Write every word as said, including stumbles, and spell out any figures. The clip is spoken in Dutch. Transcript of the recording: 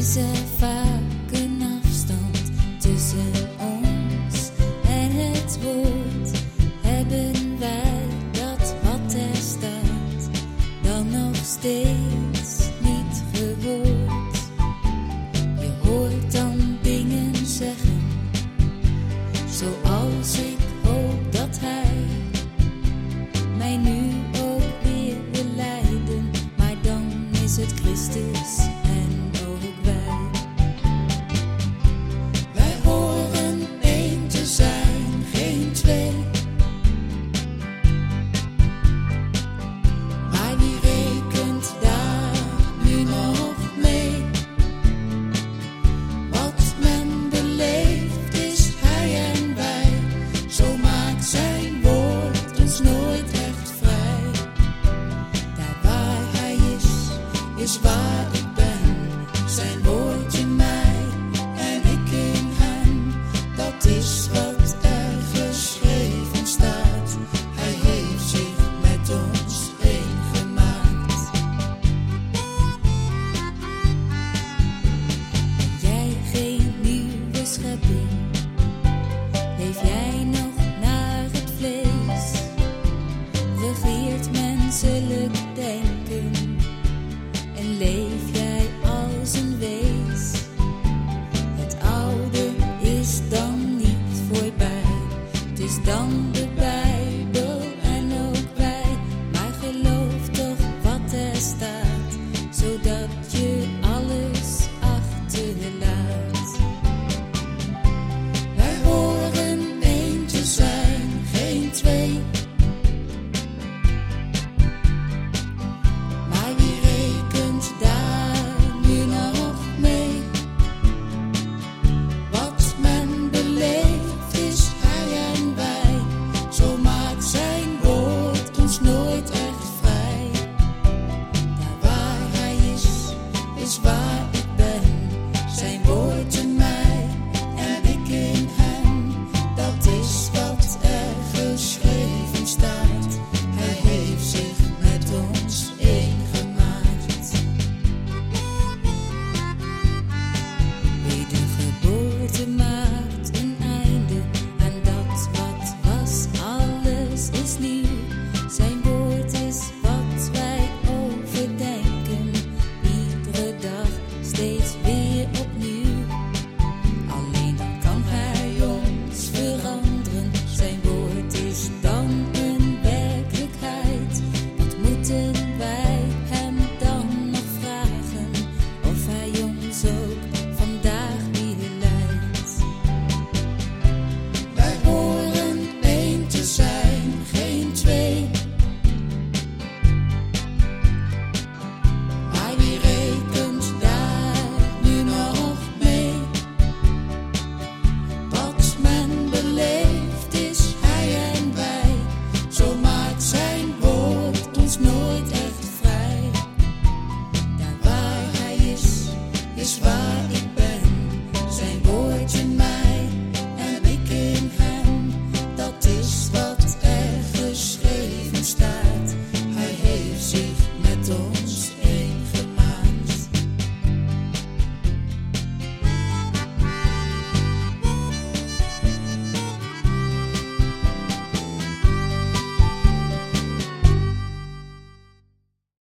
is er vaak een afstand tussen ons en het woord. Hebben wij dat wat er staat dan nog steeds niet gehoord? Je hoort dan dingen zeggen, zoals ik hoop dat hij mij nu ook weer wil leiden, maar dan is het Christus en ook wij. Wij horen één te zijn, geen twee. Maar wie rekent daar nu nog mee? Wat men beleeft is hij en wij. Zo maakt zijn woord ons nooit echt vrij. Daar waar hij is, is waar ik ben. Zijn woord in mij en ik in hem. Dat is wat er geschreven staat. Hij heeft zich met ons één gemaakt. Jij geen nieuwe schepping, leef jij nog naar het vlees? Regeert menselijk denken en leef jij als een wees? Het oude is dan niet voorbij, het is dan de Bijbel en ook wij. Maar geloof toch wat er staat.